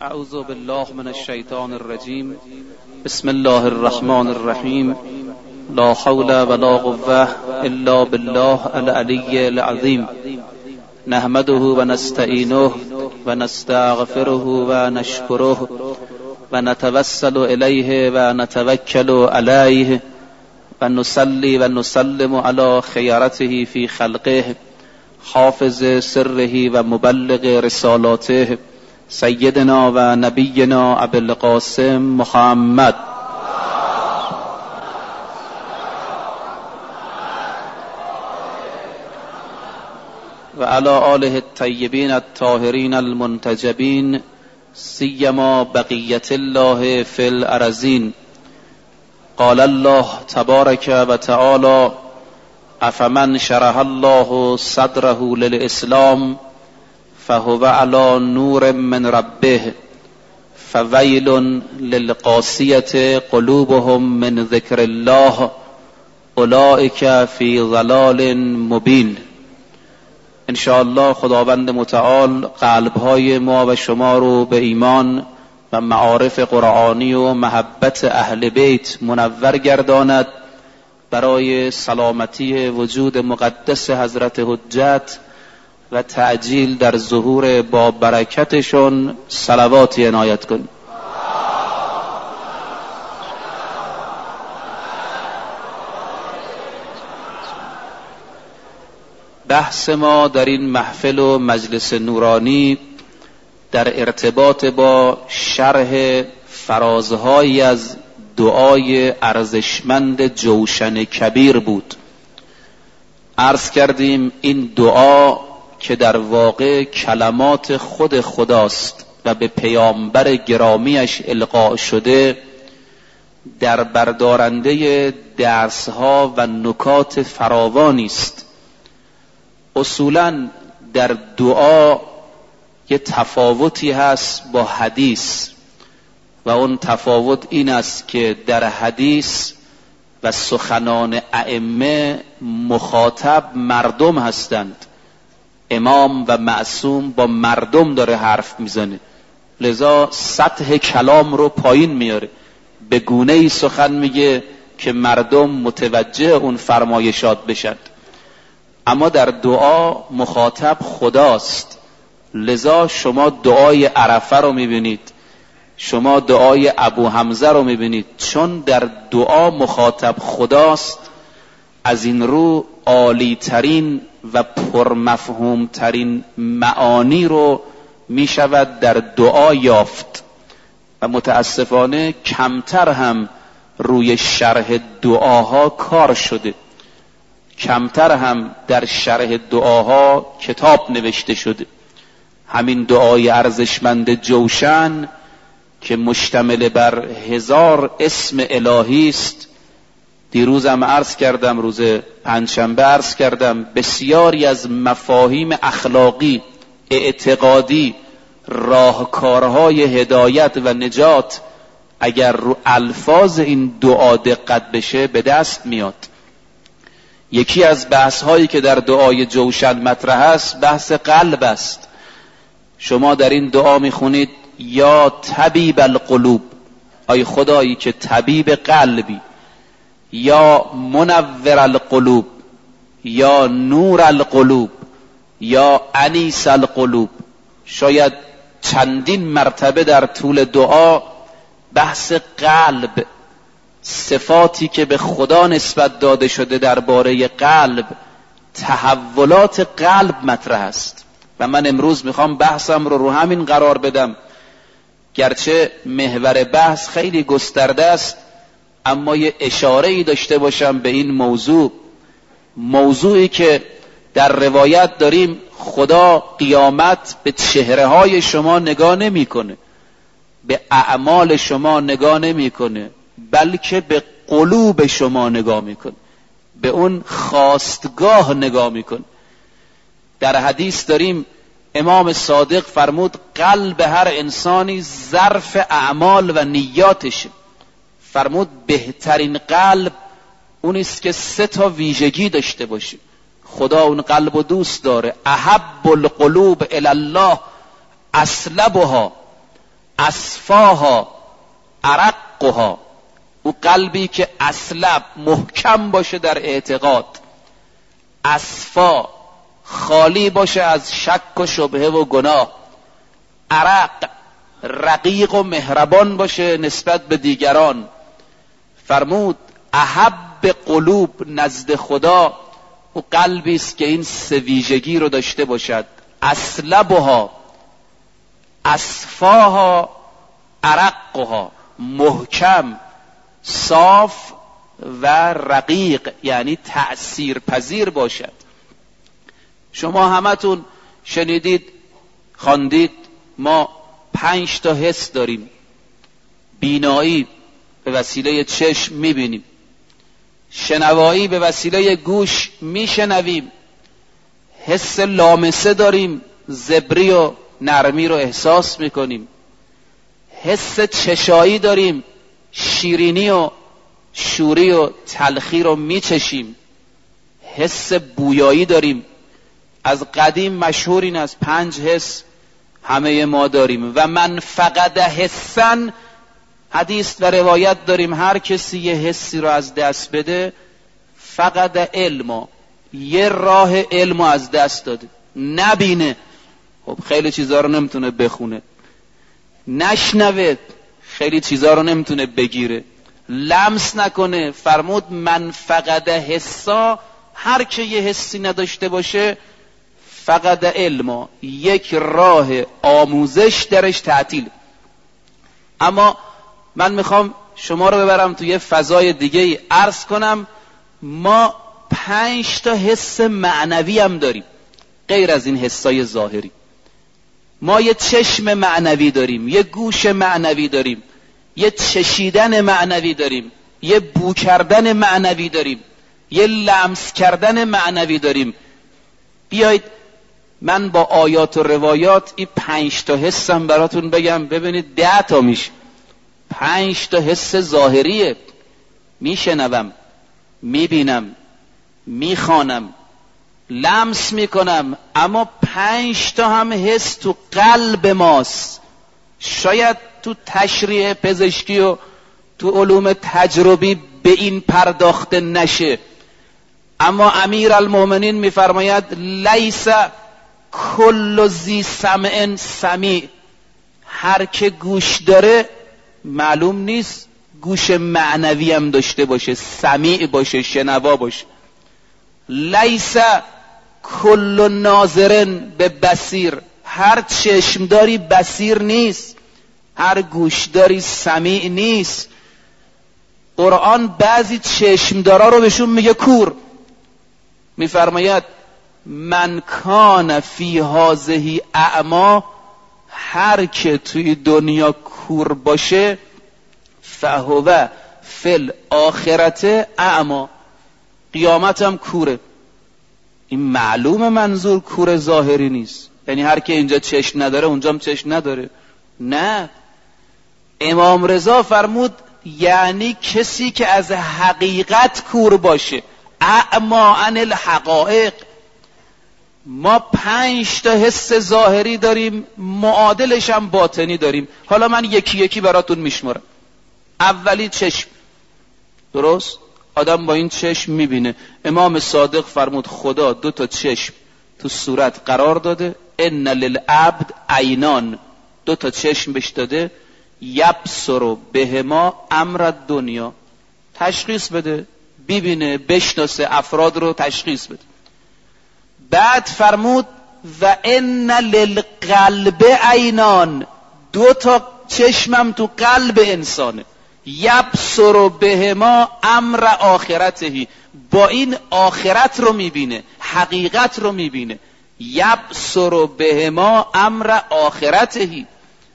اعوذ بالله من الشیطان الرجیم. بسم الله الرحمن الرحیم. لا حول ولا قوة الا بالله العلی العظیم. نحمده و نستعینه و نستغفره و نشکره و نتوسل الیه و نتوکل علیه و نصلی و نسلم علی خیرته فی خلقه حافظ سره و مبلغ رسالاته سیدنا و نبینا ابی القاسم محمد و علی آله الطیبین الطاهرین المنتجبین سیما بقیت الله فی الارضین. قال الله تبارک و تعالی: افمن شرح الله صدره للاسلام فهو علی نور من ربه فویل للقاسیة قلوبهم من ذکر الله اولئک فی ضلال مبین. انشاءالله خداوند متعال قلبهای ما و شما رو به ایمان و معارف قرآنی و محبت اهل بیت منور گرداند، برای سلامتی وجود مقدس حضرت حجت و تعجیل در ظهور با برکتشون صلواتی عنایت کن. بحث ما در این محفل و مجلس نورانی در ارتباط با شرح فرازهایی از دعای ارزشمند جوشن کبیر بود. عرض کردیم این دعا که در واقع کلمات خود خداست و به پیامبر گرامیش القا شده، در بردارنده درسها و نکات فراوانی است. اصولاً در دعا یه تفاوتی هست با حدیث و اون تفاوت این است که در حدیث و سخنان ائمه مخاطب مردم هستند. امام و معصوم با مردم داره حرف میزنه، لذا سطح کلام رو پایین میاره، به گونه‌ای سخن میگه که مردم متوجه اون فرمایشات بشند. اما در دعا مخاطب خداست، لذا شما دعای عرفه رو میبینید، شما دعای ابو حمزه رو میبینید، چون در دعا مخاطب خداست. از این رو عالی ترین و پرمفهوم ترین معانی رو میشود در دعا یافت و متاسفانه کمتر هم روی شرح دعاها کار شده، کمتر هم در شرح دعاها کتاب نوشته شده. همین دعای ارزشمند جوشن که مشتمل بر 1000 اسم الهی است، دیروزم عرض کردم، روز پنجشنبه عرض کردم، بسیاری از مفاهیم اخلاقی، اعتقادی، راهکارهای هدایت و نجات اگر رو الفاظ این دعا دقت بشه به دست میاد. یکی از بحث هایی که در دعای جوشن مطرح است بحث قلب است. شما در این دعا میخونید یا طبیب القلوب، ای خدایی که طبیب قلبی، یا منور القلوب، یا نور القلوب، یا انیس القلوب. شاید چندین مرتبه در طول دعا بحث قلب، صفاتی که به خدا نسبت داده شده درباره قلب، تحولات قلب مطرح است. و من امروز میخوام بحثم رو همین قرار بدم، گرچه محور بحث خیلی گسترده است، اما یه اشاره‌ای داشته باشم به این موضوعی که در روایت داریم خدا قیامت به چهره‌های شما نگاه نمی‌کنه، به اعمال شما نگاه نمی‌کنه، بلکه به قلوب شما نگاه می‌کنه، به اون خواستگاه نگاه می‌کنه. در حدیث داریم امام صادق فرمود قلب هر انسانی ظرف اعمال و نیاتشه. فرمود بهترین قلب اون است که 3 ویژگی داشته باشه. خدا اون قلب رو دوست داره. احب القلوب الی الله اسلبها، اصفاها ارقها، او قلبی که اصلب محکم باشه در اعتقاد، اصفا خالی باشه از شک و شبهه و گناه، ارق رقیق و مهربان باشه نسبت به دیگران. فرمود احب قلوب نزد خدا او قلبی است که این سه ویژگی رو داشته باشد: اصلبها، اصفاها، ارقها، محکم، صاف و رقیق، یعنی تأثیر پذیر باشد. شما همتون شنیدید، خواندید، ما 5 تا حس داریم. بینایی به وسیله چشم میبینیم، شنوایی به وسیله گوش میشنویم، حس لامسه داریم، زبری و نرمی رو احساس میکنیم، حس چشایی داریم، شیرینی و شوری و تلخی رو میچشیم، حس بویایی داریم. از قدیم مشهور این از 5 حس همه ما داریم. و من فقد حسن، حدیث و روایت داریم هر کسی یه حسی رو از دست بده فقد علم، یه راه علم از دست داده. نبینه، خب خیلی چیزا رو نمیتونه بخونه، نشنوه، خیلی چیزا رو نمیتونه بگیره، لمس نکنه. فرمود من فقد حسا، هر که یه حسی نداشته باشه فقد علم، یک راه آموزش درش تعطیل. اما من میخوام شما رو ببرم توی فضای دیگه، عرض کنم ما 5 تا حس معنوی هم داریم غیر از این حسای ظاهری. ما یه چشم معنوی داریم، یه گوش معنوی داریم، یه چشیدن معنوی داریم، یه بو کردن معنوی داریم، یه لمس کردن معنوی داریم. بیایید من با آیات و روایات این 5 تا حسم براتون بگم، ببینید 10 تا میشه. 5 تا حس ظاهریه، میشنوم، میبینم، میخوانم، لمس میکنم، اما 5 تا هم حس تو قلب ماست. شاید تو تشریح پزشکی و تو علوم تجربی به این پرداخته نشه، اما امیرالمومنین میفرماید لیس کل ذی سمع سمیع، هر که گوش داره معلوم نیست گوش معنوی هم داشته باشه، سمیع باشه، شنوا باشه. لیس کل ناظرن به بصیر، هر چشمداری بصیر نیست، هر گوشداری سمیع نیست. قرآن بعضی چشمدارا رو بهشون میگه کور، میفرماید من کان فی هذه اعمی، هر که توی دنیا کور باشه فهو فی الاخرة اعمی، قیامت هم کوره. این معلوم منظور کور ظاهری نیست، یعنی هر که اینجا چشم نداره اونجا هم چشم نداره، نه. امام رضا فرمود یعنی کسی که از حقیقت کور باشه، اعما عن الحقائق. ما 5 تا حس ظاهری داریم، معادلش هم باطنی داریم. حالا من یکی یکی براتون میشمارم. اولی چشم، درست؟ آدم با این چشم میبینه. امام صادق فرمود خدا 2 تا چشم تو صورت قرار داده، ان للعبد عینان، 2 تا چشم بهش داده، یبصر بهما امر الدنیا، تشخیص بده، ببینه، بشناسه، افراد رو تشخیص بده. بعد فرمود و ان للقلب عینان، 2 تا چشمم تو قلب انسانه، یبصر بهما امر آخرته، با این آخرت رو میبینه، حقیقت رو میبینه. یبصر بهما امر آخرته.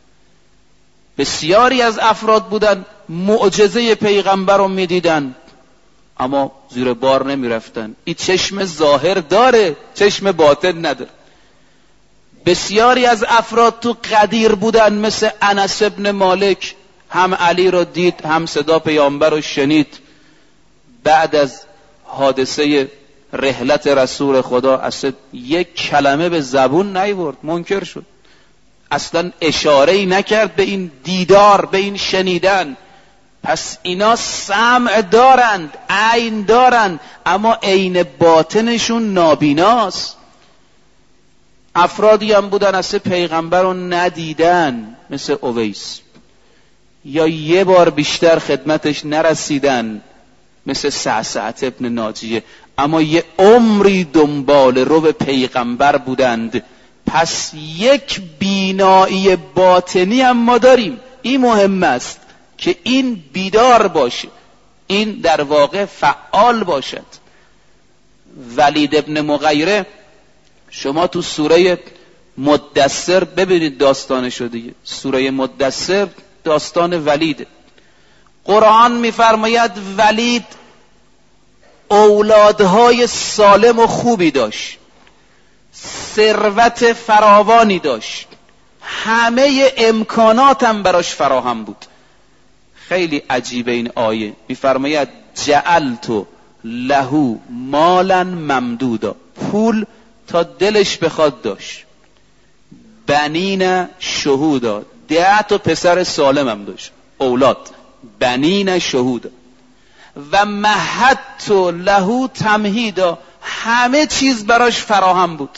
بسیاری از افراد بودن معجزه پیغمبر رو میدیدن اما زیر بار نمیرفتن. این چشم ظاهر داره، چشم باطن نداره. بسیاری از افراد تو قدیر بودن، مثل انس ابن مالک، هم علی رو دید، هم صدا پیامبر رو شنید. بعد از حادثه رحلت رسول خدا اصلا یک کلمه به زبون نیورد، منکر شد. اصلا اشاره‌ای نکرد به این دیدار، به این شنیدن. پس اینا سمع دارند، عین دارند، اما عین باطنشون نابیناست. افرادی هم بودن اصلا پیغمبر رو ندیدن، مثل اویس، یا یه بار بیشتر خدمتش نرسیدن، مثل سعسعت ابن ناجیه، اما یه عمری دنبال رو به پیغمبر بودند. پس یک بینایی باطنی هم ما داریم. این مهم است که این بیدار باشه، این در واقع فعال باشد. ولید ابن مغیره، شما تو سوره مدثر ببینید داستانشو دیگه. سوره مدثر داستان ولید. قرآن میفرماید ولید اولادهای سالم و خوبی داشت، ثروت فراوانی داشت، همه امکانات هم براش فراهم بود. خیلی عجیبه این آیه. میفرماید جعلت له مالا ممدودا، پول تا دلش بخواد داشت، بنین شهودا، 10 تا پسر سالم هم داشت، اولاد، بنین شهودا، و مهدت له تمهیدا، همه چیز براش فراهم بود.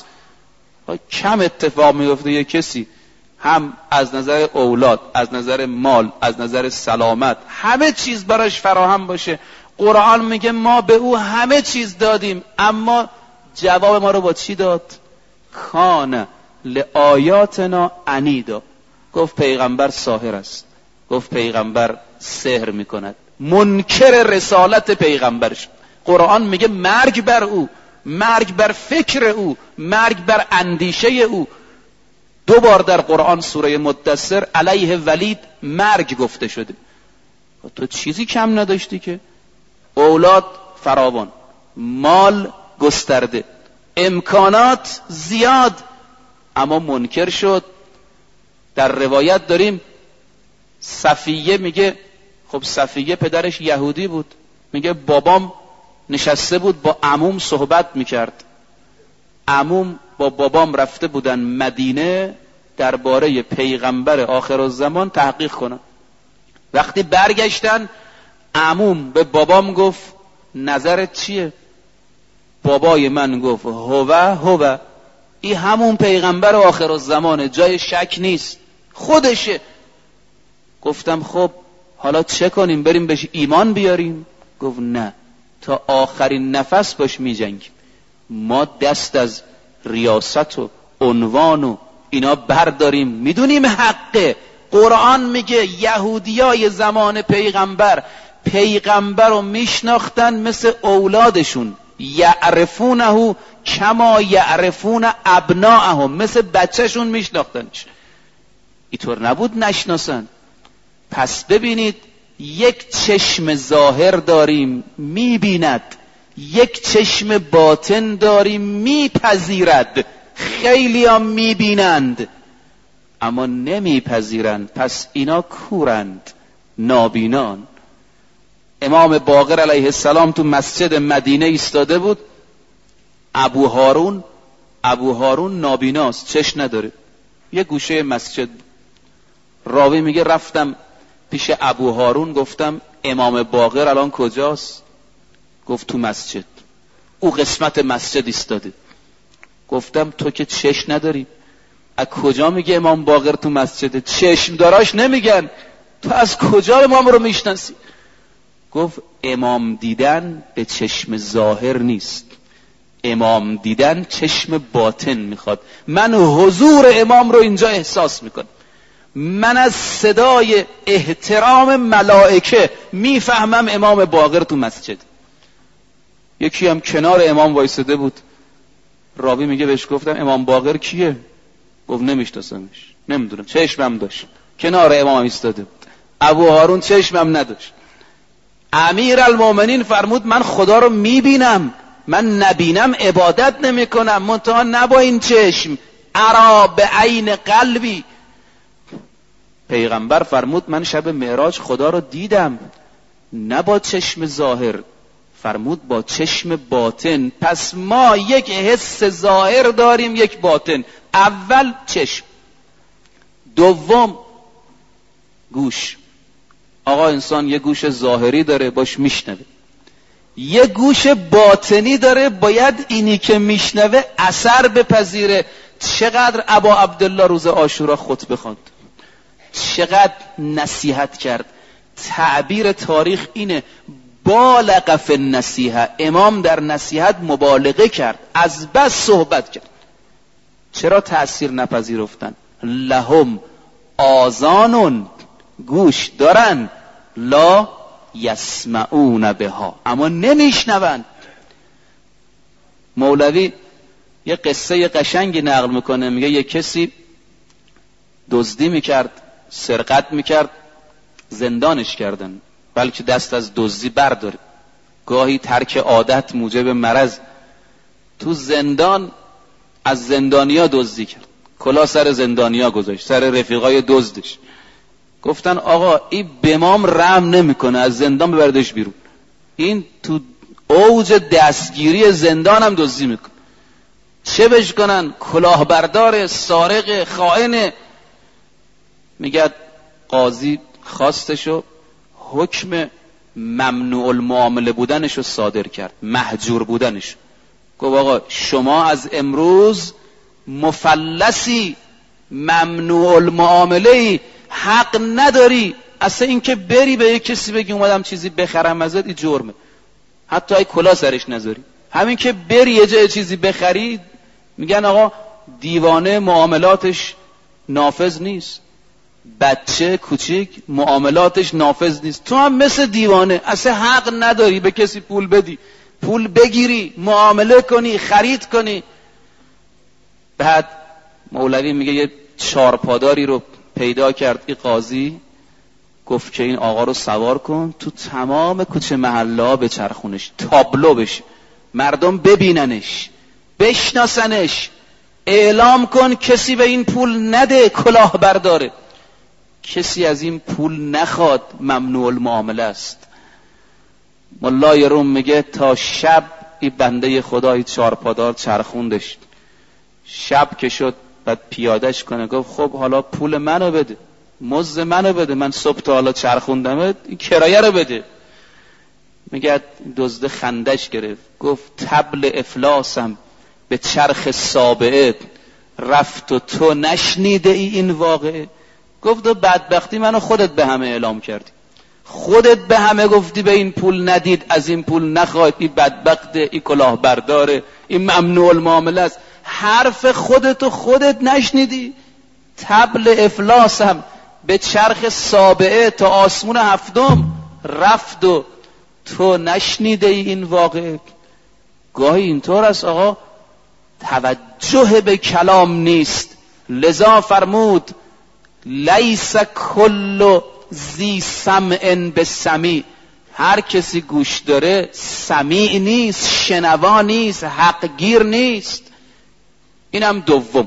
کم اتفاق میفته یه کسی هم از نظر اولاد، از نظر مال، از نظر سلامت، همه چیز براش فراهم باشه. قرآن میگه ما به او همه چیز دادیم، اما جواب ما رو با چی داد؟ کان لآیاتنا عنیدا. گفت پیغمبر ساحر است، گفت پیغمبر سحر میکند، منکر رسالت پیغمبرش. قرآن میگه مرگ بر او، مرگ بر فکر او، مرگ بر اندیشه او. 2 بار در قرآن سوره مدثر علیه ولید مرگ گفته شده. تو چیزی کم نداشتی که؟ اولاد فراوان، مال گسترده، امکانات زیاد، اما منکر شد. در روایت داریم صفیه میگه، خب صفیه پدرش یهودی بود، میگه بابام نشسته بود با عموم صحبت میکرد. عموم با بابام رفته بودن مدینه درباره پیغمبر آخرالزمان تحقیق کنن. وقتی برگشتن عموم به بابام گفت نظرت چیه؟ بابای من گفت هو این همون پیغمبر آخرالزمانه، جای شک نیست، خودشه. گفتم خب حالا چه کنیم؟ بریم بهش ایمان بیاریم؟ گفت نه، تا آخرین نفس باش میجنگیم. ما دست از ریاست و عنوان و اینا برداریم، میدونیم حقه. قرآن میگه یهودیای زمان پیغمبر رو میشناختن مثل اولادشون، یعرفونه کما یعرفون ابناءهم، مثل بچهشون میشناختنش. اینطور نبود نشناسن. پس ببینید، یک چشم ظاهر داریم میبیند، یک چشم باطن داریم میپذیرد. خیلی هم میبینند اما نمیپذیرند، پس اینا کورند، نابینان. امام باقر علیه السلام تو مسجد مدینه ایستاده بود. ابو هارون نابیناست، چشم نداره، یه گوشه مسجد. راوی میگه رفتم پیش ابو هارون، گفتم امام باقر الان کجاست؟ گفت تو مسجد، او قسمت مسجد ایستاده. گفتم تو که چشم نداری، از کجا میگه امام باقر تو مسجده؟ چشم داراش نمیگن، تو از کجا امام رو میشناسی؟ گفت امام دیدن به چشم ظاهر نیست، امام دیدن چشم باطن میخواد. من حضور امام رو اینجا احساس میکنم، من از صدای احترام ملائکه میفهمم امام باقر تو مسجد. یکی هم کنار امام وایساده بود. راوی میگه بهش گفتم امام باقر کیه؟ گفت نمیشناسمش، نمیدونم، چشمم داشت، کنار امام ایستاده بود. ابو هارون چشمم نداشت. امیرالمومنین فرمود من خدا رو میبینم، من نبینم عبادت نمیکنم، منتها نه با این چشم، ارا به عین قلبی. پیغمبر فرمود من شب معراج خدا رو دیدم، نه با چشم ظاهر، فرمود با چشم باطن. پس ما یک حس ظاهر داریم، یک باطن. اول چشم، دوم، گوش. آقا انسان یه گوش ظاهری داره، باش میشنوه. یه گوش باطنی داره، باید اینی که میشنوه اثر بپذیره. چقدر ابا عبدالله روز عاشورا خطبه خواند، چقدر نصیحت کرد. تعبیر تاریخ اینه بالغ فی النصیحه. امام در نصیحت مبالغه کرد، از بس صحبت کرد. چرا تأثیر نپذیرفتن؟ لهم آذان، گوش دارن، لا یسمعون بها، اما نمیشنوند. مولوی یه قصه قشنگی نقل میکنه، میگه یه کسی دزدی میکرد، سرقت میکرد، زندانش کردن، بلکه دست از دزدی برداره. گاهی ترک عادت موجب مرض. تو زندان از زندانیا دزدی کرد، کلا سر زندانیا گذاشت، سر رفیقای دزدش. گفتن آقا این به امام رحم نمیکنه، از زندان ببردش بیرون. این تو اوج دستگیری زندان هم دزدی میکنه. چه بهش کنن؟ کلاهبردار، سارق، خائن. میگه قاضی خواستشو، حکم ممنوع المعامله بودنشو صادر کرد، محجور بودنشو. گفت آقا شما از امروز مفلسی، ممنوع المعامله، حق نداری اصلا اینکه بری به یک کسی بگی اومدم چیزی بخرم ازت، این جرمه. حتی ای کلا سرش نذاری، همین که بری یه جای چیزی بخری میگن آقا دیوانه، معاملاتش نافذ نیست. بچه کوچیک معاملاتش نافذ نیست، تو هم مثل دیوانه اصلا حق نداری به کسی پول بدی، پول بگیری، معامله کنی، خرید کنی. بعد مولوی میگه یه چارپاداری رو پیدا کرد این قاضی، گفت که این آقا رو سوار کن تو تمام کوچه محله ها بچرخونش، تابلو بشه، مردم ببیننش، بشناسنش، اعلام کن کسی به این پول نده، کلاه برداره، کسی از این پول نخواد، ممنوع المعامله است. ملای روم میگه تا شب این بنده خدای چارپادار چرخوندش. شب که شد بعد پیادش کنه، گفت خب حالا پول منو بده، مزد منو بده، من صبح تا حالا چرخوندمت، این کرایه رو بده. میگه دزد خندش گرفت، گفت طبل افلاسم به چرخ سابعه رفت و تو نشنیده ای این واقعه. گفت و بدبختی منو خودت به همه اعلام کردی، خودت به همه گفتی به این پول ندید، از این پول نخواهید، این بدبخته، این کلاهبرداره، این ممنوع المعامله است. حرف خودت نشنیدی؟ طبل افلاسم به چرخ سابعه تا آسمون هفتم رفت و تو نشنیده ای این واقعه. گاهی اینطور است آقا، توجه به کلام نیست. لذا فرمود لیس کل ذی سمع بسمیع، هر کسی گوش داره سمیع نیست، شنوا نیست، حق گیر نیست. اینم دوم.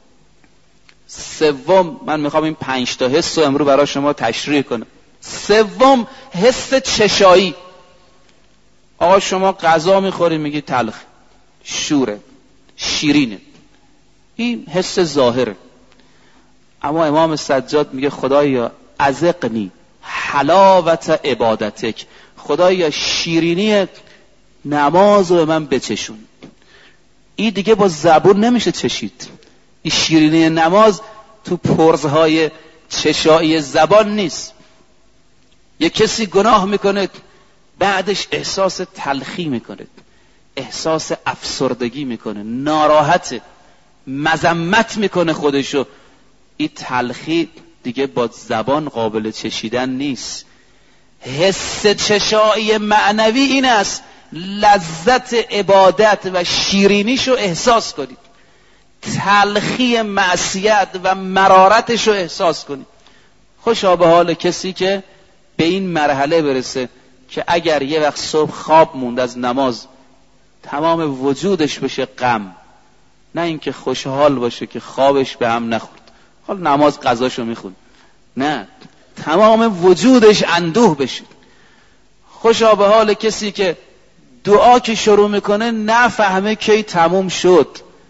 سوم، من میخوام این 5 تا حس رو امروز برای شما تشریح کنم. سوم، حس چشایی. آقا شما غذا میخوری میگی تلخ، شوره، شیرینه، این حس ظاهره. اما امام سجاد میگه خدایا ازقنی حلاوت عبادتک، خدایا شیرینی نماز رو به من بچشون. این دیگه با زبون نمیشه چشید، این شیرینی نماز تو پرزهای چشایی زبان نیست. یک کسی گناه میکنه بعدش احساس تلخی میکنه، احساس افسردگی میکنه، ناراحته، مذمت میکنه خودشو. این تلخی دیگه با زبان قابل چشیدن نیست. حس چشایی معنوی این است لذت عبادت و شیرینیشو احساس کنید، تلخی معصیت و مرارتشو احساس کنید. خوشا به حال کسی که به این مرحله برسه که اگر یه وقت صبح خواب موند از نماز تمام وجودش بشه غم، نه اینکه خوشحال باشه که خوابش به هم نخورد، حال نماز قضاشو میخون، نه، تمام وجودش اندوه بشه. خوشا به حال کسی که دعا که شروع میکنه نفهمه کی تموم شد،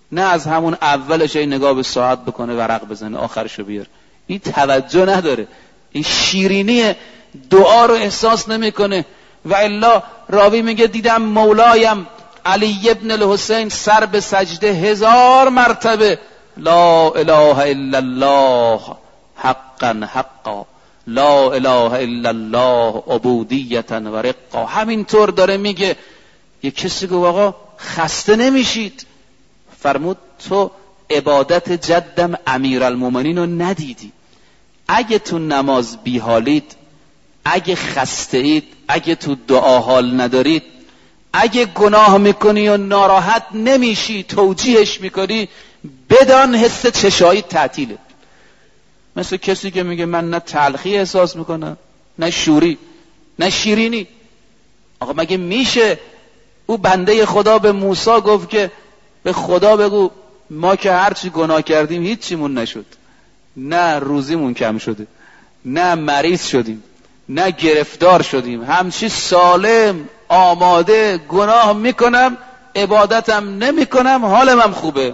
نه از همون اولش این نگاه به ساعت بکنه ورق بزنه آخرشو بیار. این توجه نداره، این شیرینی دعا رو احساس نمیکنه. و الا راوی میگه دیدم مولایم علی ابن الحسین سر به سجده 1000 مرتبه لا اله الا الله حقا حقا لا اله الا الله عبودیتا و رقا. همینطور داره میگه. یه کسی گفت آقا خسته نمیشید؟ فرمود تو عبادت جدم امیرالمومنین رو ندیدی. اگه تو نماز بیحالید، اگه خسته اید، اگه تو دعا حال ندارید، اگه گناه میکنی و ناراحت نمیشی توجیهش میکنی، بدان حس چشایی تعطیله. مثل کسی که میگه من نه تلخی احساس میکنم نه شوری نه شیرینی. آقا مگه میشه؟ او بنده خدا به موسی گفت که به خدا بگو ما که هرچی گناه کردیم هیچیمون نشد، نه روزیمون کم شده، نه مریض شدیم، نه گرفتار شدیم، همچی سالم آماده گناه میکنم عبادتم نمیکنم حالم خوبه.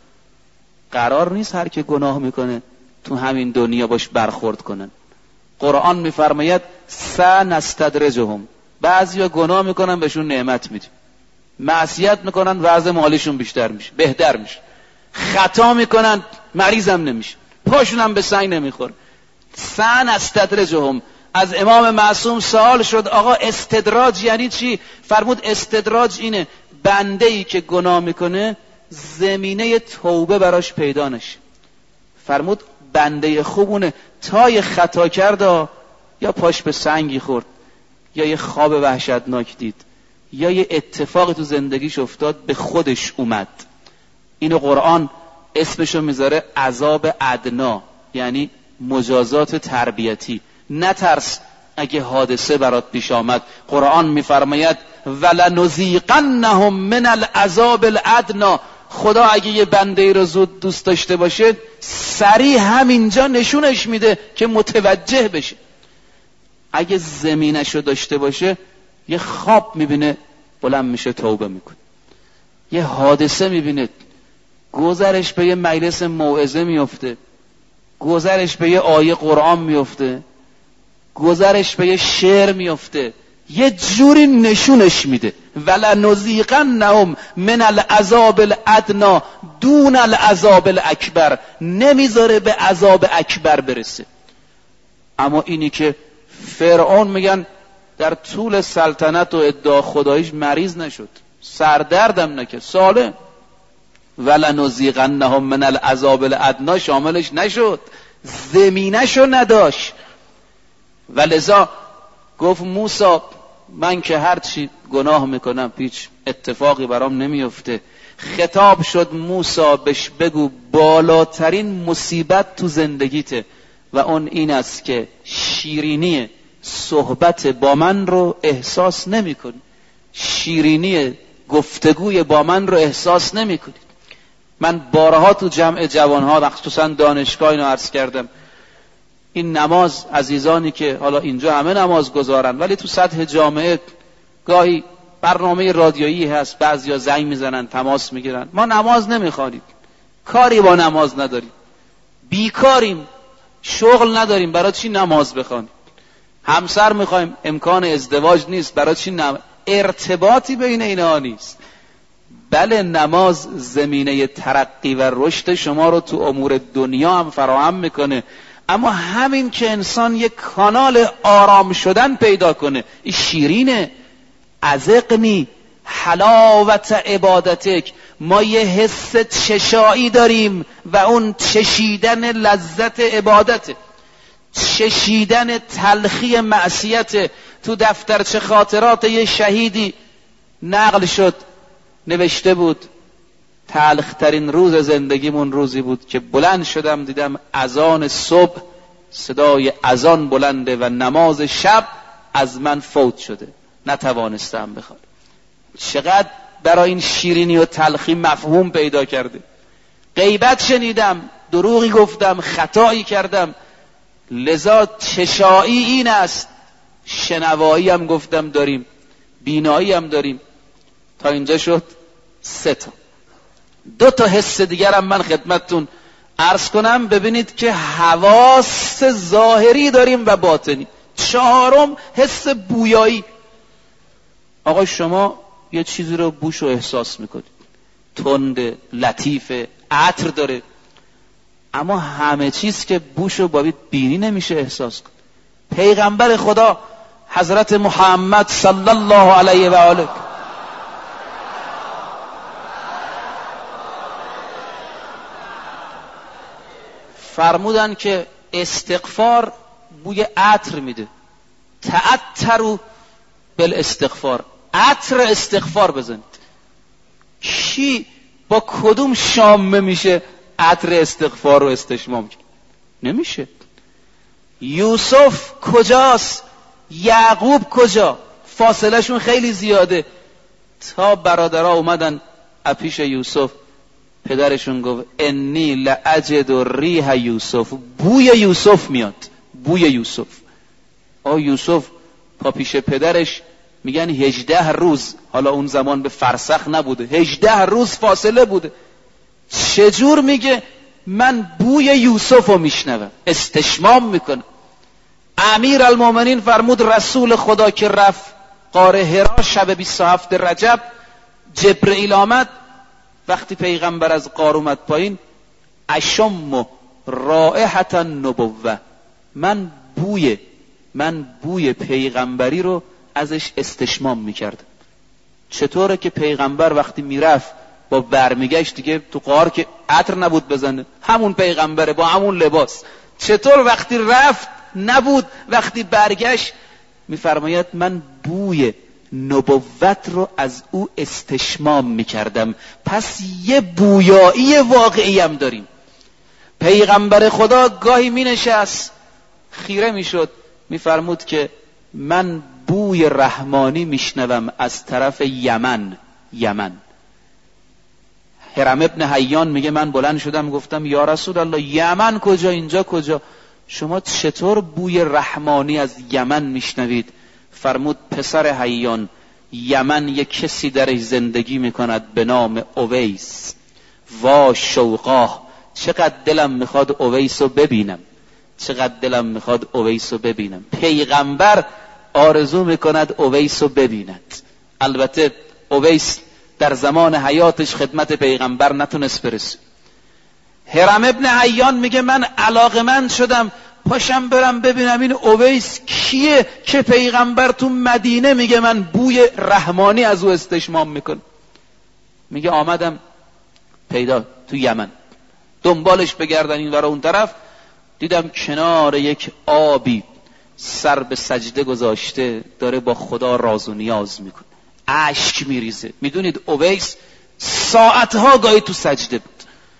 قرار نیست هر که گناه میکنه تو همین دنیا باش برخورد کنن. قرآن میفرماید سنستدرجهم، بعضیا گناه میکنن بهشون نعمت میدیم، معصیت میکنن وضع مالیشون بیشتر میشه بهتر میشه، خطا میکنن مریضم نمیشه، پاشون هم به سنگ نمیخوره. سنستدرجهم. از امام معصوم سوال شد آقا استدراج یعنی چی؟ فرمود استدراج اینه بنده ای که گناه میکنه زمینه توبه براش پیدا نشه. فرمود بنده خوبونه تا یه خطا کرد یا پاش به سنگی خورد، یا یه خواب وحشتناک دید، یا یه اتفاقی تو زندگیش افتاد به خودش اومد. اینو قرآن اسمشو میذاره عذاب ادنا، یعنی مجازات تربیتی. نترس اگه حادثه برات پیش آمد. قرآن میفرماید ولنذیقنهم من العذاب الادنا. خدا اگه یه بنده ای رو زود دوست داشته باشه سریع همینجا نشونش میده که متوجه بشه. اگه زمینشو داشته باشه یه خواب میبینه بلند میشه توبه میکنه، یه حادثه میبینه گذرش به یه مجلس موعظه میفته، گذرش به یه آیه قرآن میفته، گذرش به یه شعر میفته، یه جوری نشونش میده. ولنذیقنهم من العذاب الادنا دون العذاب الاکبر. نمیذاره به عذاب اکبر برسه. اما اینی که فرعون میگن در طول سلطنت و ادعا خداییش مریض نشد، سردردم نکرد، سالم. ولنذیقنهم من العذاب الادنا شاملش نشد، زمینشو نداشت. ولذا گفت موسی من که هرچی گناه میکنم هیچ اتفاقی برام نمیفته. خطاب شد موسی بهش بگو بالاترین مصیبت تو زندگیته و اون این است که شیرینی صحبت با من رو احساس نمی کنی، شیرینی گفتگوی با من رو احساس نمی کنی. من بارها تو جمع جوانها مخصوصا دانشگاه اینو عرض کردم. این نماز عزیزانی که حالا اینجا همه نماز گذارن ولی تو سطح جامعه گاهی برنامه رادیویی هست، بعضیا زنگ میزنن تماس میگیرن، ما نماز نمیخوانیم، کاری با نماز نداریم، بیکاریم، شغل نداریم، برای چی نماز بخوانیم؟ همسر میخوایم، امکان ازدواج نیست، برای چی ارتباطی بین اینها نیست. بله نماز زمینه ترقی و رشد شما رو تو امور دنیا هم فراهم میکنه، اما همین که انسان یک کانال آرام شدن پیدا کنه، این شیرینه. ازقنی حلاوت عبادتک. ما یه حس چشایی داریم و اون چشیدن لذت عبادته، چشیدن تلخی معصیت. تو دفترچه خاطرات یه شهیدی نقل شد، نوشته بود تلخترین روز زندگیمون روزی بود که بلند شدم دیدم اذان صبح، صدای اذان بلنده و نماز شب از من فوت شده، نتوانستم بخوام. چقدر برای این شیرینی و تلخی مفهوم پیدا کرده. غیبت شنیدم، دروغی گفتم، خطایی کردم، لذا چشایی این است. شنوایی هم گفتم داریم، بینایی هم داریم. تا اینجا شد 3 تا. دو تا حس دیگرم من خدمتتون عرض کنم ببینید که حواس ظاهری داریم و باطنی. چهارم حس بویایی. آقا شما یه چیزی رو بوش رو احساس میکنید، تند، لطیف، عطر داره، اما همه چیز که بوش رو با بینی نمیشه احساس کن. پیغمبر خدا حضرت محمد صلی الله علیه و آله فرمودن که استغفار بوی عطر میده. تعطروا بالاستغفار، عطر استغفار بزنید. کی با کدوم شامه میشه عطر استغفار رو استشمام کرد؟ نمیشه. یوسف کجاست؟ یعقوب کجا؟ فاصله شون خیلی زیاده. تا برادرها اومدن اپیش یوسف، پدرشون گفت انی لاجد ریح یوسف، بوی یوسف میاد، بوی یوسف. یوسف پا پیش پدرش میگن 18 روز، حالا اون زمان به فرسخ نبوده، 18 روز فاصله بوده. چجور میگه من بوی یوسف رو میشنوم، استشمام میکنم. امیر المومنین فرمود رسول خدا که رفت غار حرا شب 27 رجب، جبرئیل آمد. وقتی پیغمبر از غار اومد پایین، اشم رائحة النبوة، من بوی پیغمبری رو ازش استشمام میکردم. چطوره که پیغمبر وقتی میرفت با برمیگشت دیگه تو غار که عطر نبود بزنه، همون پیغمبره با همون لباس، چطور وقتی رفت نبود، وقتی برگشت میفرماید من بوی نبوت رو از او استشمام میکردم. پس یه بویایی واقعی هم داریم. پیغمبر خدا گاهی مینشست خیره میشد، میفرمود که من بوی رحمانی میشنوم از طرف یمن. هرم ابن حیان میگه من بلند شدم گفتم یا رسول الله یمن کجا، اینجا کجا؟ شما چطور بوی رحمانی از یمن میشنوید؟ فرمود پسر حیان، یمن یک کسی درش زندگی میکند به نام اویس. وا شوقاه، چقدر دلم میخواد اویس رو ببینم، چقدر دلم میخواد اویس رو ببینم. پیغمبر آرزو میکند اویس رو ببیند. البته اویس در زمان حیاتش خدمت پیغمبر نتونست برسه. هرم ابن حیان میگه من علاقمند شدم پاشم برم ببینم این اویس کیه که پیغمبر تو مدینه میگه من بوی رحمانی از او استشمام میکنم. میگه آمدم پیدا تو یمن، دنبالش بگردن این ور اون طرف، دیدم کنار یک آبی سر به سجده گذاشته داره با خدا راز و نیاز میکنه، اشک میریزه. میدونید اویس ساعتها گاهی تو سجده بود.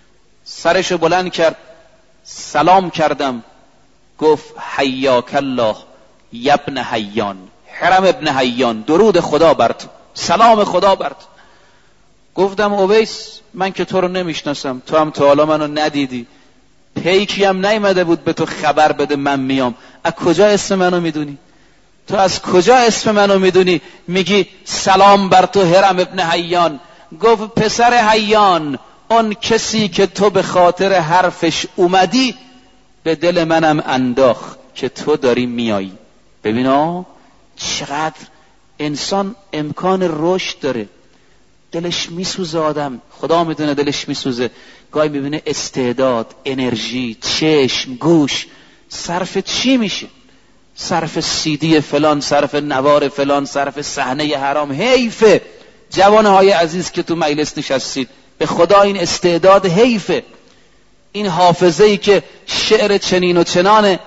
سرشو بلند کرد، سلام کردم، گفت حیاک الله یبن حیان، هرم ابن حیان، درود خدا بر تو، سلام خدا بر تو. گفتم اویس من که تو رو نمیشناسم، تو هم تا حالا منو ندیدی، پیکی هم نیامده بود به تو خبر بده من میام، از کجا اسم منو میدونی؟ تو از کجا اسم منو میدونی میگی سلام بر تو هرم ابن حیان؟ گفت پسر حیان، اون کسی که تو به خاطر حرفش اومدی به دل منم انداخت که تو داری میایی. ببینا چقدر انسان امکان رشد داره، دلش میسوزه آدم، خدا میدونه دلش میسوزه. گاهی میبینه استعداد، انرژی، چشم، گوش صرف چی میشه؟ صرف سیدی فلان، صرف نوار فلان، صرف صحنه حرام. حیفه جوانهای عزیز که تو مجلس نشستید، به خدا این استعداد حیفه. این حافظه‌ای که شعر چنین و چنانه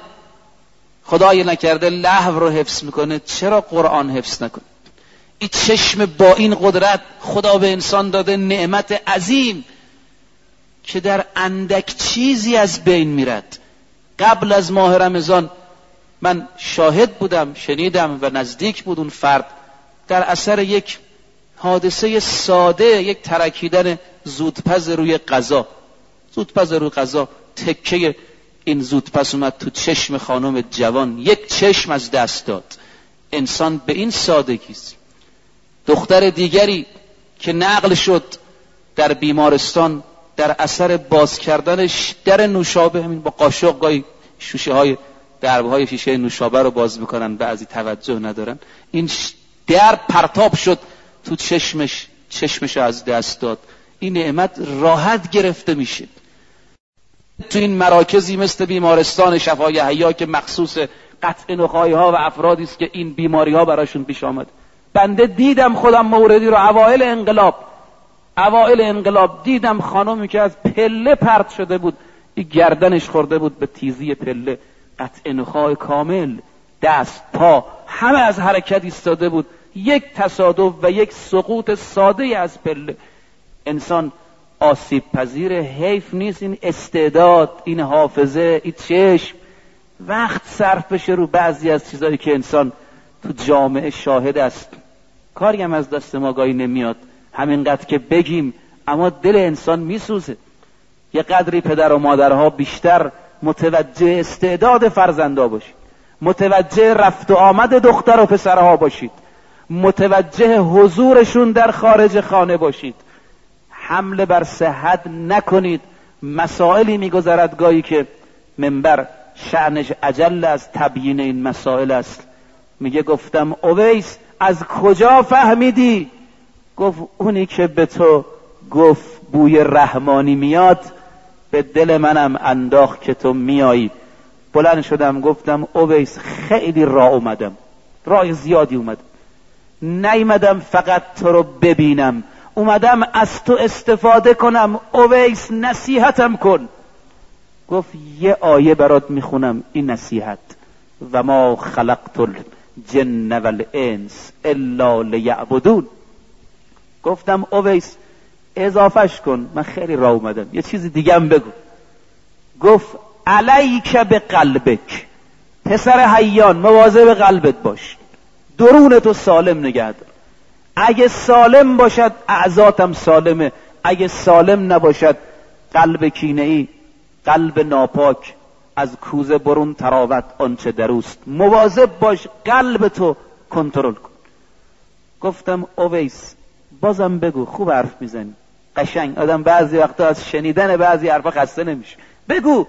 خدای نکرده لهو رو حفظ میکنه، چرا قرآن حفظ نکنه؟ این چشم با این قدرت خدا به انسان داده، نعمت عظیم که در اندک چیزی از بین میرد. قبل از ماه رمضان من شاهد بودم، شنیدم و نزدیک بود اون فرد در اثر یک حادثه ساده، یک ترکیدن زودپز روی غذا، زودپز روی غذا، تکه این زودپز اومد تو چشم خانم جوان، یک چشم از دست داد. انسان به این سادگیست. دختر دیگری که نقل شد در بیمارستان در اثر باز کردنش در نوشابه، همین با قاشق گاهی شوشه های دربه های شیشه نوشابه رو باز میکنن، بعضی توجه ندارن، این در پرتاب شد تو چشمش از دست داد. این نعمت راحت گرفته میشه. تو این مراکزی مثل بیمارستان شفای حیا که مخصوص قطع نخاعی ها و افرادی است که این بیماری ها براشون پیش آمد، بنده دیدم خودم موردی رو اوائل انقلاب دیدم خانمی که از پله پرت شده بود، این گردنش خورده بود به تیزی پله، قطع نخاع کامل، دست پا همه از حرکت ایستاده بود، یک تصادف و یک سقوط ساده از پله. انسان آسیب پذیر، حیف نیست این استعداد، این حافظه، این چشم وقت صرف بشه رو بعضی از چیزایی که انسان تو جامعه شاهد است. کاری هم از دست ما گاهی نمیاد، همینقدر که بگیم، اما دل انسان میسوزه. یه قدری پدر و مادرها بیشتر متوجه استعداد فرزندا باشید، متوجه رفت و آمد دختر و پسرها باشید، متوجه حضورشون در خارج خانه باشید. حمله بر صحت نکنید. مسائلی میگذرد گاهی که منبر شأنش اجل از تبیین این مسائل است. میگه گفتم اویس از کجا فهمیدی؟ گفت اونی که به تو گفت بوی رحمانی میاد به دل منم انداخت که تو میایی. بلند شدم گفتم اویس خیلی راه اومدم، راه زیادی اومدم، نیومدم فقط تو رو ببینم، اومدم از تو استفاده کنم. اویس نصیحتم کن. گفت یه آیه برات میخونم، این نصیحت: و ما خلقت الجن والانس الا لیعبدون. گفتم اویس اضافش کن، من خیلی راه اومدم، یه چیز دیگه هم بگو. گفت علیک به قلبک، پسر حیان مواظب قلبت باش، درونتو سالم نگه دار. اگه سالم باشد اعضاتم سالمه، اگه سالم نباشد قلب کینه‌ای، قلب ناپاک از کوزه برون تراوت آنچه دروست. مواظب باش قلبتو کنترل کن. گفتم اویس بازم بگو، خوب حرف میزنی، قشنگ، آدم بعضی وقتا از شنیدن بعضی حرفا خسته نمیشه، بگو.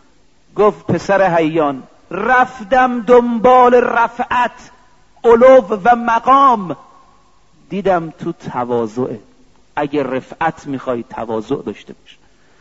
گفت پسر حیان رفتم دنبال رفعت، علو و مقام، دیدم تو تواضعه. اگه رفعت میخوای تواضع داشته باش.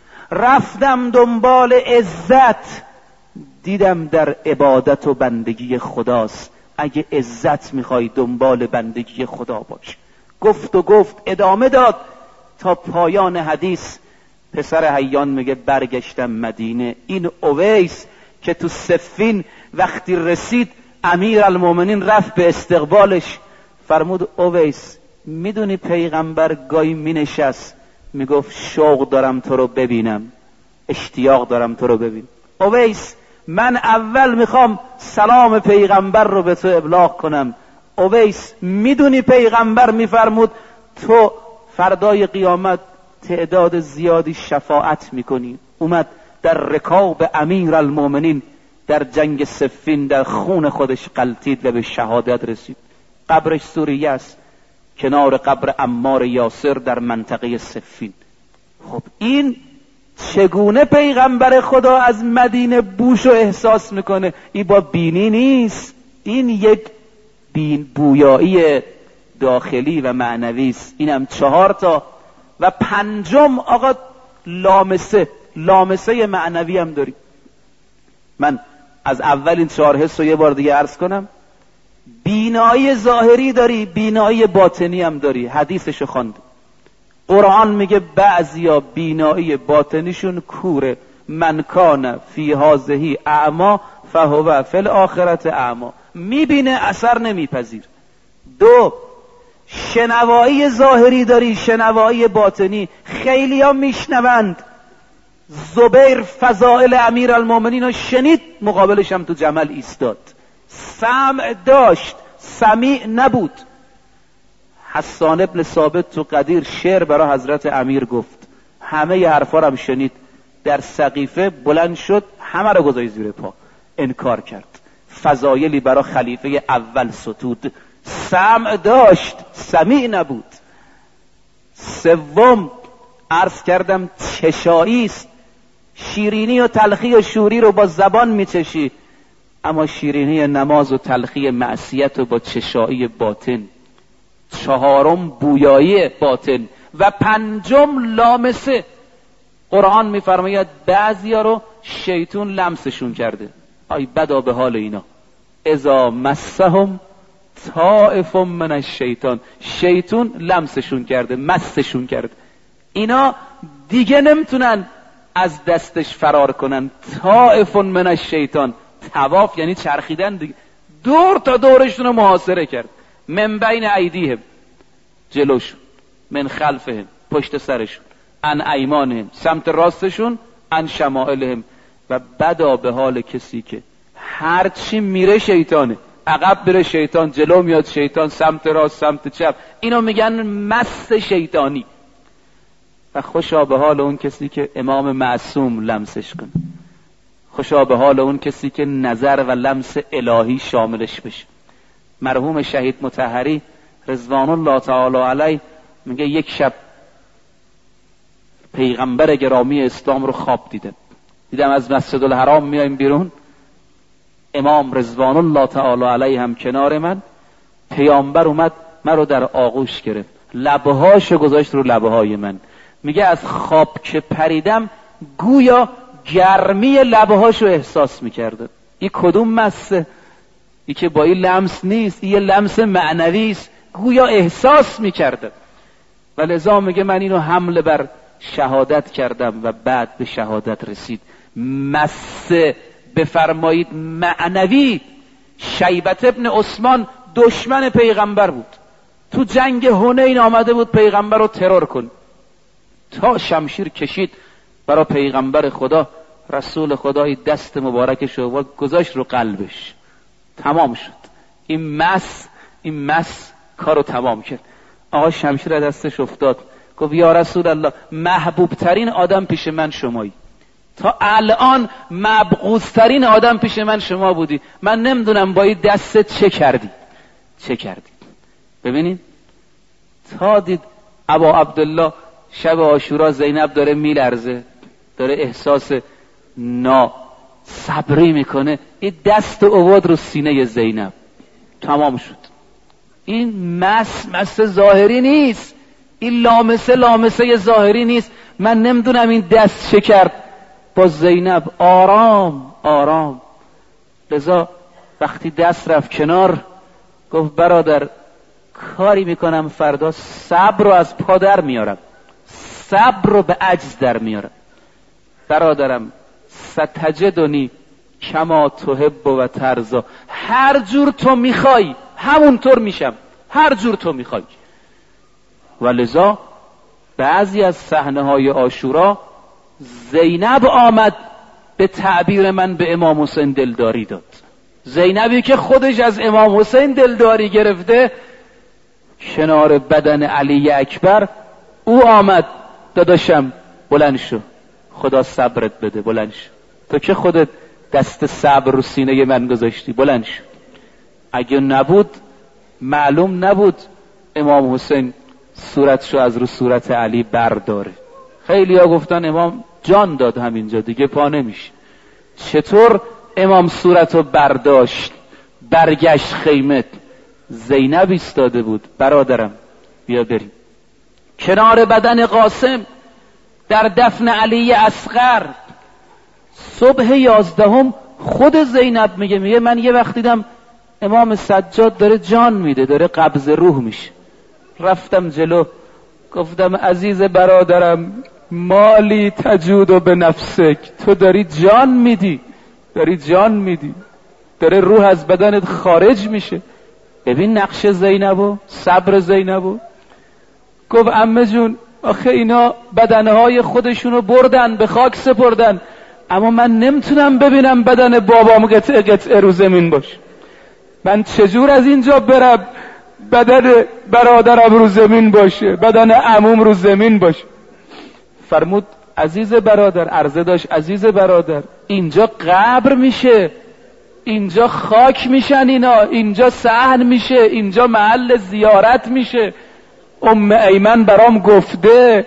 رفتم دنبال عزت، دیدم در عبادت و بندگی خداست. اگه عزت میخوای دنبال بندگی خدا باش. گفت ادامه داد تا پایان حدیث. پسر حیان میگه برگشتم مدینه. این اویس که تو صفین وقتی رسید امیرالمومنین رفت به استقبالش، فرمود اویس میدونی پیغمبر گاهی مینشست میگفت شوق دارم تو رو ببینم، اشتیاق دارم تو رو ببینم. اویس من اول میخوام سلام پیغمبر رو به تو ابلاغ کنم. اویس میدونی پیغمبر میفرمود تو فردای قیامت تعداد زیادی شفاعت میکنی. اومد در رکاب امیرالمومنین در جنگ صفین در خون خودش غلتید و به شهادت رسید. قبرش سوریه است، کنار قبر عمار یاسر در منطقه صفین. خب این چگونه پیغمبر خدا از مدینه بوش و احساس میکنه؟ این با بینی نیست، این یک بویایی داخلی و معنوی است. اینم 4 تا و 5 آقا لامسه معنوی هم داری. من از اول این 4 حس رو یه بار دیگه عرض کنم. بینایی ظاهری داری، بینایی باطنی هم داری. حدیثشو خواند. قرآن میگه بعضیا بینایی باطنیشون کوره. من کان فی هذه اعما فهو فی الاخرة اعما. میبینه اثر نمیپذیر. 2 شنوایی ظاهری داری، شنوایی باطنی. خیلی ها میشنوند. زبیر فضائل امیرالمومنین رو شنید، مقابلش هم تو جمل ایستاد. سمع داشت، سمیع نبود. حسان ابن ثابت تو قدیر شعر برای حضرت امیر گفت، همه ی حرفا رو هم شنید. در سقیفه بلند شد، همه رو گذاشت زیر پا، انکار کرد. فضایلی برای خلیفه اول ستود. سمع داشت، سمیع نبود. 3 عرض کردم چشایی است. شیرینی و تلخی و شوری رو با زبان میچشی، اما شیرینی نماز و تلخی معصیت رو با چشایی باطن. چهارم بویایی باطن و پنجم لامسه. قرآن میفرماید بعضیا رو شیطون لمسشون کرده. آی بدا به حال اینا. اذا مسهم طائف من الشیطان، شیطون لمسشون کرده، مسشون کرده. اینا دیگه نمیتونن از دستش فرار کنن. طائف من الشیطان، طواف یعنی چرخیدن دیگه، دور تا دورشون رو محاصره کرد. من بین ایدیهم، جلوشون، من خلفهم، پشت سرشون، عن ایمانهم، سمت راستشون، عن شمائلهم. و بدا به حال کسی که هرچی میره شیطانه، عقب بره شیطان، جلو میاد شیطان، سمت راست سمت چپ، اینو میگن مس شیطانی. و خوشا به حال اون کسی که امام معصوم لمسش کنه، خوشا به حال اون کسی که نظر و لمس الهی شاملش بشه. مرحوم شهید مطهری رضوان الله تعالی علیه میگه یک شب پیغمبر گرامی اسلام رو خواب دیدم از مسجد الحرام میایم بیرون، امام رضوان الله تعالی علیه هم کنار من، پیامبر اومد من رو در آغوش گرفت، لبهاشو گذاشت رو لبهای من. میگه از خواب که پریدم گویا گرمی لبهاشو احساس میکرده. این کدوم مسه؟ این که با این لمس نیست، این لمس معنوی است، گویا احساس میکرده. و لذا میگه من اینو حمل بر شهادت کردم و بعد به شهادت رسید. مسه بفرمایید معنوی. شیبت ابن عثمان دشمن پیغمبر بود، تو جنگ حنین آمده بود پیغمبر رو ترور کن، تا شمشیر کشید برای پیغمبر خدا، رسول خدای دست مبارکش رو گذاشت رو قلبش، تمام شد. این مس کارو تمام کرد. آقا شمشیر دستش افتاد، گفت یا رسول الله محبوب ترین آدم پیش من شمایی، تا الان مبغوض ترین آدم پیش من شما بودی، من نمیدونم با این دستت چه کردی. ببینید تا دید ابا عبدالله شب عاشورا زینب داره میلرزه، داره احساس صبری میکنه، این دست اوورد رو سینه زینب، تمام شد. این مس ظاهری نیست، این لامسه ظاهری نیست. من نمیدونم این دست چه کرد با زینب. آرام. لذا وقتی دست رفت کنار گفت برادر کاری میکنم فردا صبر رو از پا در میارم، صبر رو به عجز در میارم. برادرم ستجدنی کما تحب و ترضا، هر جور تو میخوای همونطور میشم، هر جور تو میخوای. و لذا بعضی از صحنه های عاشورا زینب آمد به تعبیر من به امام حسین دلداری داد. زینبی که خودش از امام حسین دلداری گرفته، کنار بدن علی اکبر او آمد، داداشم بلند شو، خدا صبرت بده، بلند شو، تو که خودت دست صبر رو سینه من گذاشتی، بلند شو. اگه نبود معلوم نبود امام حسین صورتشو از رو صورت علی برداره. خیلی ها گفتن امام جان داد همینجا دیگه پا نمیشه. چطور امام صورتو برداشت برگشت خیمت؟ زینب ایستاده بود. برادرم بیا بریم. کنار بدن قاسم در دفن علی اصغر صبح 11 خود زینب میگه من یه وقت دیدم امام سجاد داره جان میده، داره قبض روح میشه. رفتم جلو گفتم عزیز برادرم مالی تجود به نفسک، تو داری جان میدی، داره روح از بدنت خارج میشه. ببین نقش زینبو، صبر زینبو. گفت عمه جون آخه اینا بدنهای خودشونو بردن به خاک سپردن، اما من نمیتونم ببینم بدن بابام قطعه رو زمین باشه. من چجور از اینجا برم بدن برادرم رو زمین باشه، بدن عموم رو زمین باشه؟ فرمود عزیز برادر، عرضه داشت عزیز برادر، اینجا قبر میشه، اینجا خاک میشن اینا، اینجا صحن میشه، اینجا محل زیارت میشه. ام ایمن برام گفته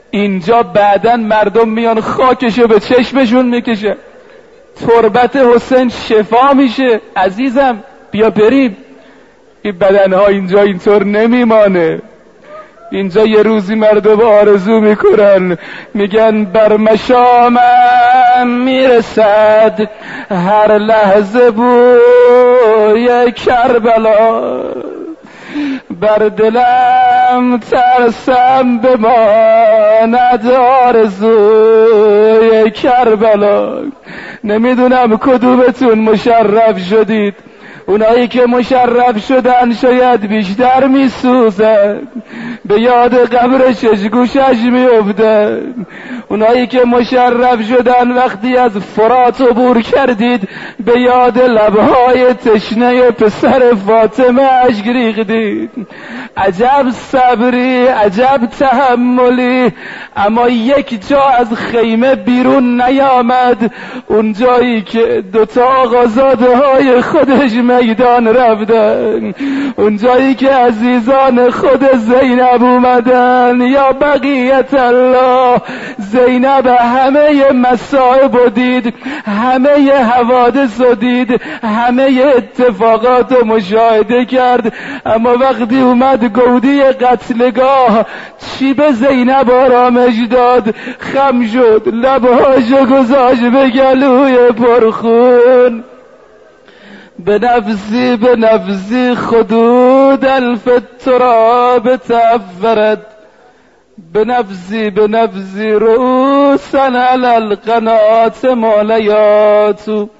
اینجا بعداً مردم میان خاکشو به چشمشون میکشه، تربت حسین شفا میشه. عزیزم بیا بریم. این بدنها اینجا اینطور نمیمانه. اینجا یه روزی مردم آرزو میکنن، میگن بر مشامم میرسد هر لحظه بوی کربلا، بر دلم ترسم بماند آرزوی کربلا. نمیدونم کدومتون مشرف شدید. اونایی که مشرف شدن شاید بیشتر میسوزن، به یاد قبر ششگوشش میافتن. اونایی که مشرف شدن وقتی از فرات عبور کردید به یاد لبهای تشنه پسر فاطمه اشک ریختید. عجب صبری، عجب تحملی. اما یک جا از خیمه بیرون نیامد، اون جایی که دوتا آقازاده های خودش میدان رفتن، اون جایی که عزیزان خود زینب اومدن. یا بقیت الله، زینب همه مصائب رو دید، همه حوادث رو دید، همه اتفاقات رو مشاهده کرد، اما وقتی اومد گودی قتلگاه چی به زینب آرامش داد؟ خم شد، لبهاشو گذاشت به گلوی پرخون. به نفسی خدود الف التراب تعفرت، به نفسی رؤوسا علی القنات مالیات.